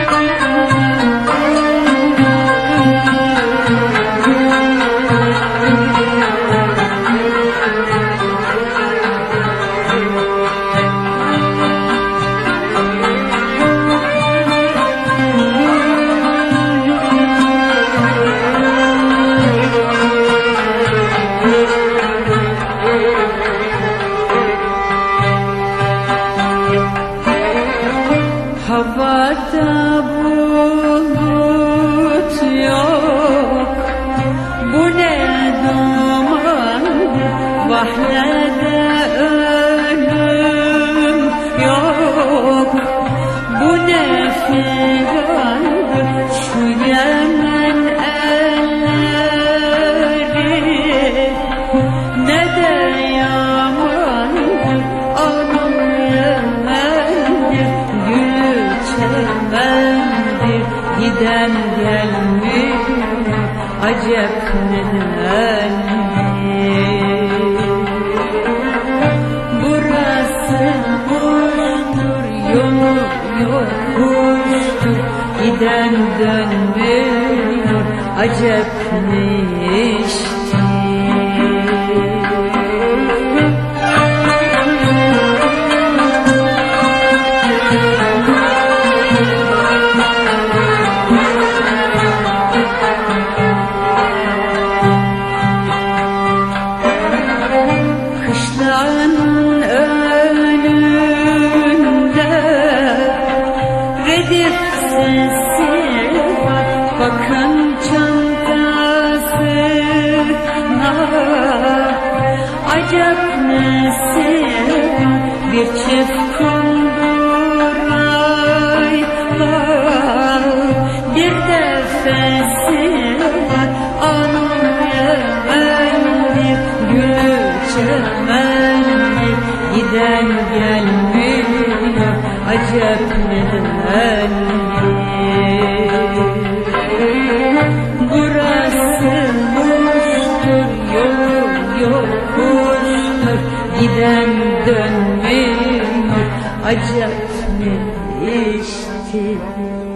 Havada bulut yok, bu ne dumandır, vahnede ölüm yok, bu ne figandır, şu Yemen elleri, ne de yamandır, anam Yemen'dir, çemendir, giden gelmiyor, acep nedendir? Burası kuştur, yolu yokuştur, giden dönmüyor, acep ne iştir? Kışlanın önünde redif sesi var, bakın çantasına, acep nesi var, bir çift kunduray var, bir defesi var, anam Yemen'dir, gülü çemendir, giden gelmiyor, acep nedendir? Burası boştur, yolu yokuştur, giden dönmüyor, acep ne iştir?